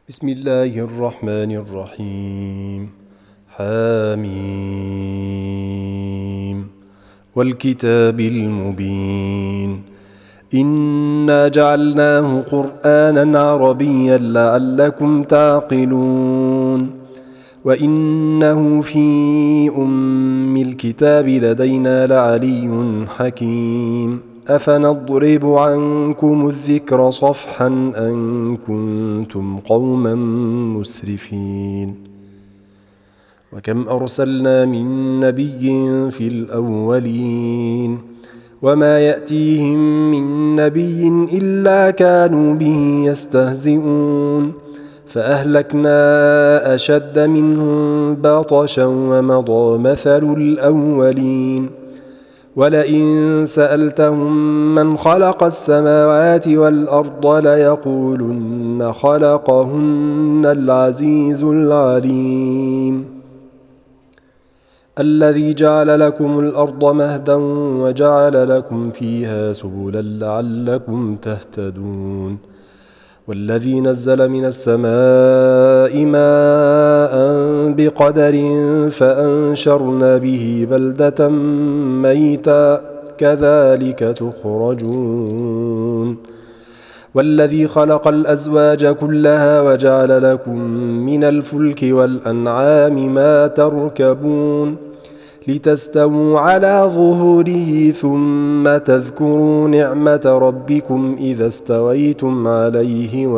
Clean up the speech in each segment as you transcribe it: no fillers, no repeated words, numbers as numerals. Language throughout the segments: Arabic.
بسم الله الرحمن الرحيم. حميم والكتاب المبين إنا جعلناه قرآنا عربيا لعلكم تعقلون وإنه في أم الكتاب لدينا لعلي حكيم أفنضرب عنكم الذكر صفحا أن كنتم قوما مسرفين وكم أرسلنا من نبي في الأولين وما يأتيهم من نبي إلا كانوا به يستهزئون فأهلكنا أشد منهم بطشا ومضى مثل الأولين ولئن سألتهم من خلق السماوات والأرض ليقولن خلقهن العزيز العليم الذي جعل لكم الأرض مهدا وجعل لكم فيها سبلا لعلكم تهتدون والذي نزل من السماء ماء بقدر فأنشرنا به بلدة ميتا كذلك تخرجون والذي خلق الأزواج كلها وجعل لكم من الفلك والأنعام ما تركبون لتستووا على ظهوره ثم تذكروا نعمة ربكم إذا استويتم عليه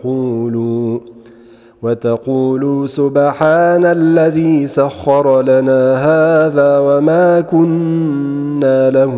وتقولوا سبحان الذي سخر لنا هذا وما كنا له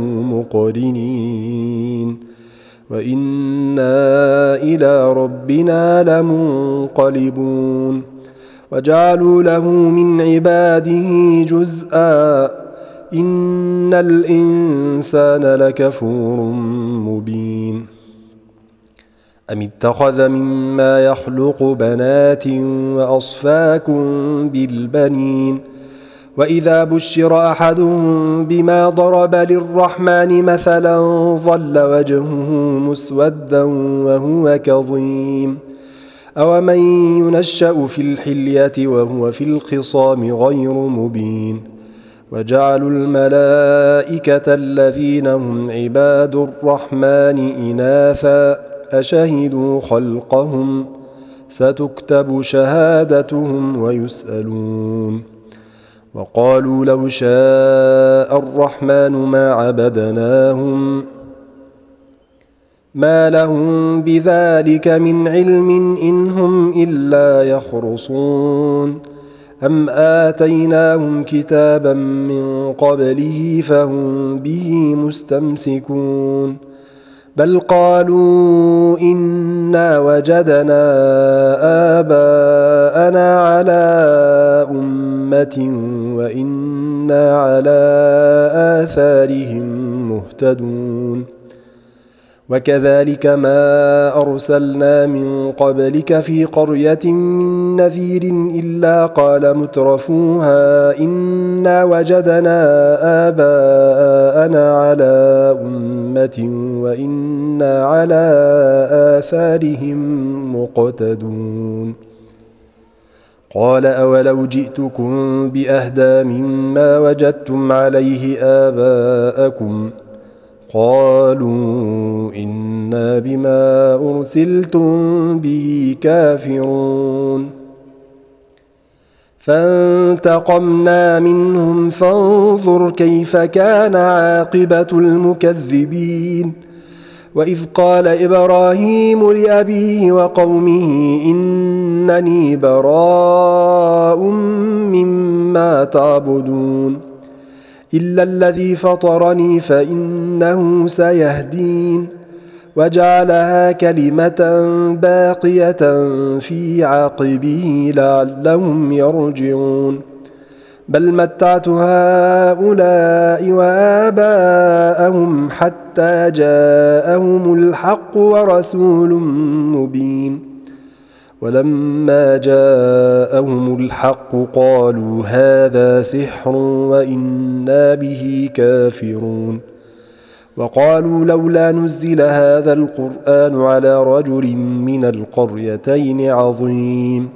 مقرنين وإنا إلى ربنا لمنقلبون وجعلوا له من عباده جزءا إن الإنسان لكفور مبين أم اتخذ مما يخلق بنات وأصفاكم بالبنين وإذا بشر أحدهم بما ضرب للرحمن مثلا ظل وجهه مسودا وهو كظيم أومن ينشأ في الحلية وهو في الخصام غير مبين وجعلوا الملائكة الذين هم عباد الرحمن إناثا أشهدوا خلقهم ستكتب شهادتهم ويسألون وقالوا لو شاء الرحمن ما عبدناهم ما لهم بذلك من علم إن هم إلا يخرصون أم آتيناهم كتابا من قبله فهم به مستمسكون بل قالوا إنا وجدنا آباءنا على أمة وإنا على آثارهم مهتدون وكذلك ما أرسلنا من قبلك في قرية من نذير إلا قال مترفوها إنا وجدنا آباءنا على أمة وإنا على آثارهم مقتدون قال أولو جئتكم بأهدى مما وجدتم عليه آباءكم قالوا إنا بما أرسلتم به كافرون فانتقمنا منهم فانظر كيف كان عاقبة المكذبين وإذ قال إبراهيم لأبيه وقومه إنني براء مما تعبدون إلا الذي فطرني فإنه سيهدين وجعلها كلمة باقية في عقبه لعلهم يرجعون بل متعت هؤلاء وآباءهم حتى جاءهم الحق ورسول مبين ولما جاءهم الحق قالوا هذا سحر وإنا به كافرون وقالوا لولا نزل هذا القرآن على رجل من القريتين عظيم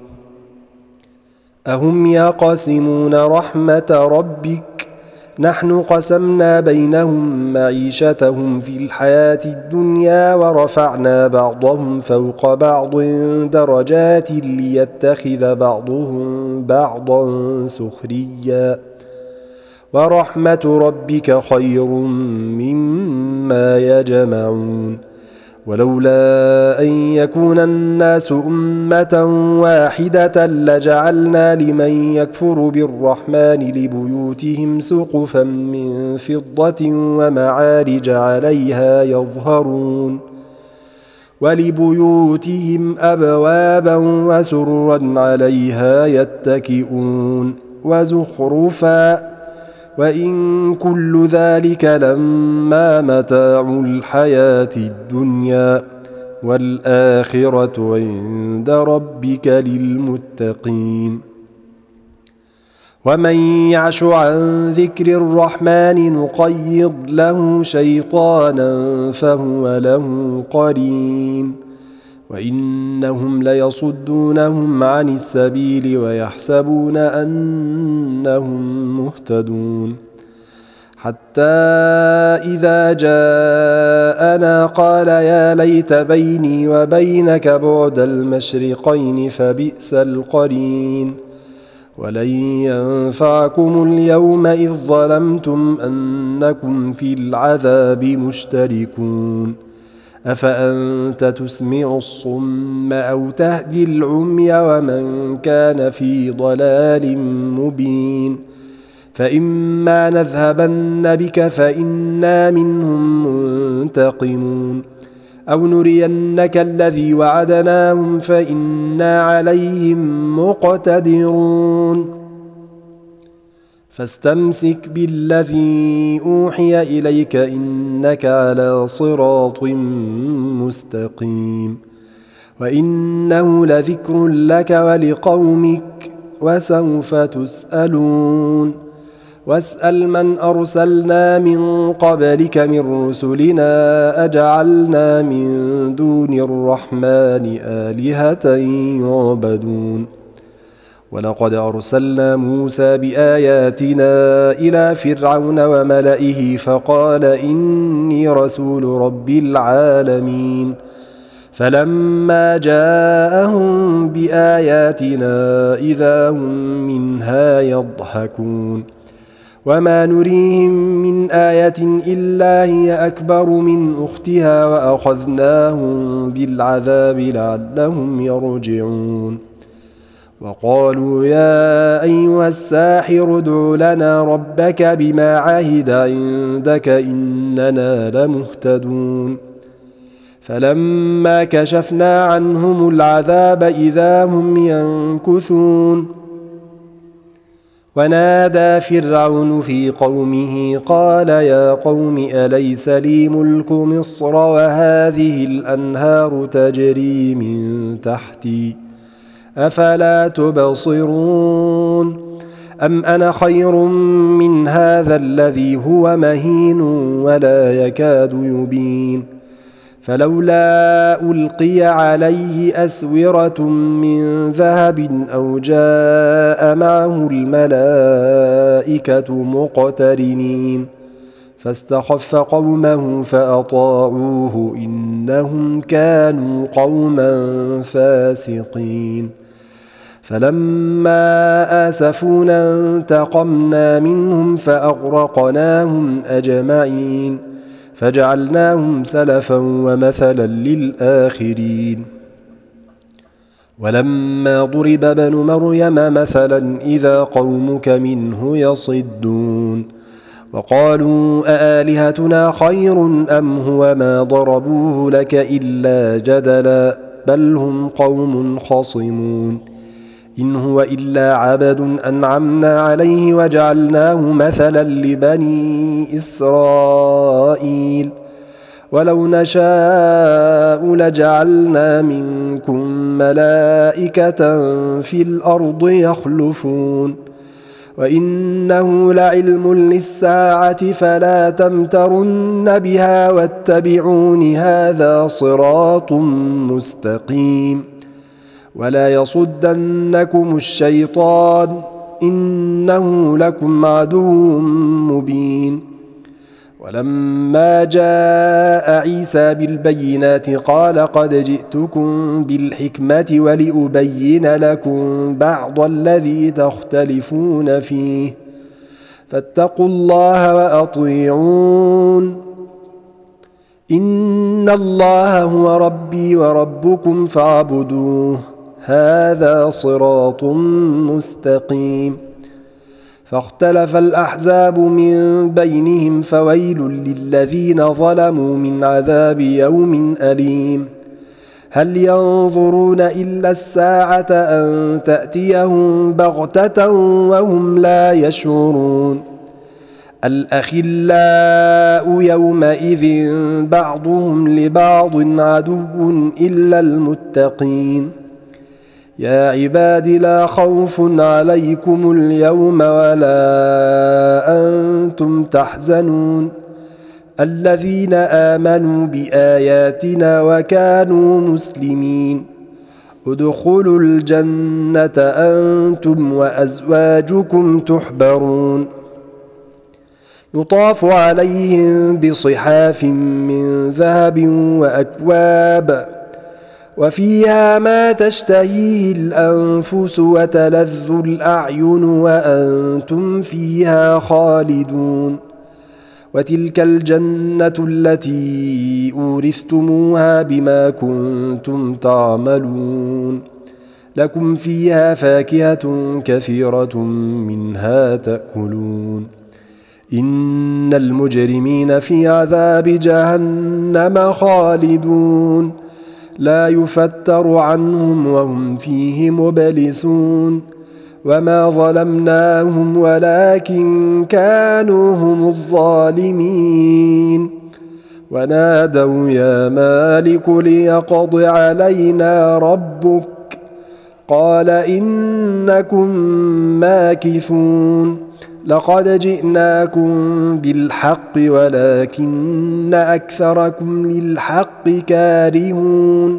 أهم يقسمون رحمة ربك نحن قسمنا بينهم معيشتهم في الحياة الدنيا ورفعنا بعضهم فوق بعض درجات ليتخذ بعضهم بعضا سخريا ورحمة ربك خير مما يجمعون ولولا أن يكون الناس أمة واحدة لجعلنا لمن يكفر بالرحمن لبيوتهم سقفا من فضة ومعارج عليها يظهرون ولبيوتهم أبوابا وسررا عليها يتكئون وزخرفا وإن كل ذلك لما متاع الحياة الدنيا والآخرة عند ربك للمتقين ومن يعش عن ذكر الرحمن نقيض له شيطانا فهو له قرين وإنهم ليصدونهم عن السبيل ويحسبون أنهم مهتدون حتى إذا جاءنا قال يا ليت بيني وبينك بعد المشرقين فبئس القرين ولن ينفعكم اليوم إذ ظلمتم أنكم في العذاب مشتركون أفأنت تسمع الصم أو تهدي العمي ومن كان في ضلال مبين فإما نذهبن بك فإنا منهم منتقمون أو نرينك الذي وعدناهم فإنا عليهم مقتدرون فاستمسك بالذي أوحي إليك إنك على صراط مستقيم وإنه لذكر لك ولقومك وسوف تسألون واسأل من أرسلنا من قبلك من رسلنا أجعلنا من دون الرحمن آلهة يعبدون ولقد أرسلنا موسى بآياتنا إلى فرعون وملئه فقال إني رسول رب العالمين فلما جاءهم بآياتنا إذا هم منها يضحكون وما نريهم من آية إلا هي أكبر من أختها وأخذناهم بالعذاب لعلهم يرجعون وقالوا يا أيها الساحر ادع لنا ربك بما عهد عندك إننا لمهتدون فلما كشفنا عنهم العذاب إذا هم ينكثون ونادى فرعون في قومه قال يا قوم أليس لي ملك مصر وهذه الأنهار تجري من تحتي أفلا تبصرون أم أنا خير من هذا الذي هو مهين ولا يكاد يبين فلولا ألقي عليه أسورة من ذهب أو جاء معه الملائكة مقترنين فاستخف قومه فأطاعوه إنهم كانوا قوما فاسقين فلما آسفونا انتقمنا منهم فأغرقناهم أجمعين فجعلناهم سلفا ومثلا للآخرين ولما ضرب ابن مريم مثلا إذا قومك منه يصدون وقالوا أآلهتنا خير أم هو ما ضربوه لك إلا جدلا بل هم قوم خصمون إن هو إلا عبد أنعمنا عليه وجعلناه مثلا لبني إسرائيل ولو نشاء لجعلنا منكم ملائكة في الأرض يخلفون وإنه لعلم للساعة فلا تمترن بها واتبعون هذا صراط مستقيم ولا يصدنكم الشيطان إنه لكم عدو مبين ولما جاء عيسى بالبينات قال قد جئتكم بالحكمة ولأبين لكم بعض الذي تختلفون فيه فاتقوا الله وأطيعون إن الله هو ربي وربكم فاعبدوه هذا صراط مستقيم فاختلف الأحزاب من بينهم فويل للذين ظلموا من عذاب يوم أليم هل ينظرون إلا الساعة أن تأتيهم بغتة وهم لا يشعرون الأخلاء يومئذ بعضهم لبعض عدو إلا المتقين يا عباد لا خوف عليكم اليوم ولا أنتم تحزنون الذين آمنوا بآياتنا وكانوا مسلمين ادخلوا الجنة أنتم وأزواجكم تحبرون يطاف عليهم بصحاف من ذهب وأكواب وفيها ما تشتهيه الأنفس وتلذ الأعين وأنتم فيها خالدون وتلك الجنة التي أورثتموها بما كنتم تعملون لكم فيها فاكهة كثيرة منها تأكلون إن المجرمين في عذاب جهنم خالدون لا يفتر عنهم وهم فيه مبلسون وما ظلمناهم ولكن كانوا هم الظالمين ونادوا يا مالك ليقض علينا ربك قال إنكم ماكثون لقد جئناكم بالحق ولكن أكثركم للحق كارهون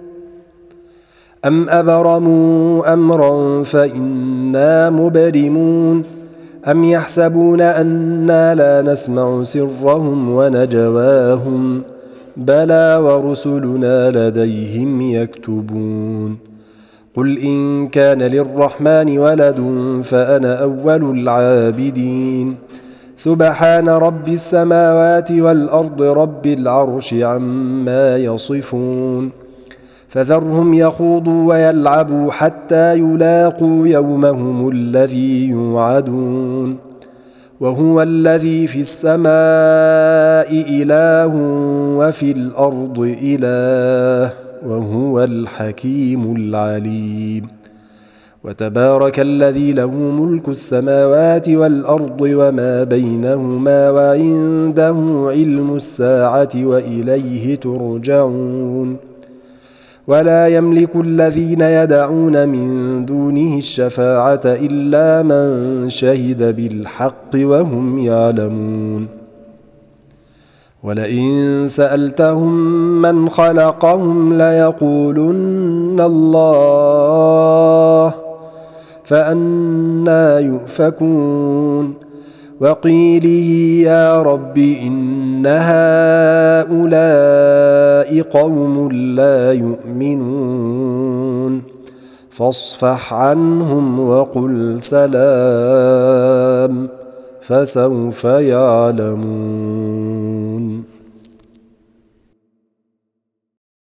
أم أبرموا أمرا فإنا مبرمون أم يحسبون أنا لا نسمع سرهم ونجواهم بلى ورسلنا لديهم يكتبون قل إن كان للرحمن ولد فأنا أول العابدين سبحان رب السماوات والأرض رب العرش عما يصفون فذرهم يخوضوا ويلعبوا حتى يلاقوا يومهم الذي يوعدون وهو الذي في السماء إله وفي الأرض إله وهو الحكيم العليم وتبارك الذي له ملك السماوات والأرض وما بينهما وعنده علم الساعة وإليه ترجعون ولا يملك الذين يدعون من دونه الشفاعة إلا من شهد بالحق وهم يعلمون ولئن سألتهم من خلقهم ليقولن الله فأنى يؤفكون وقيله يا رب إن هؤلاء قوم لا يؤمنون فاصفح عنهم وقل سلام فسوف يعلمون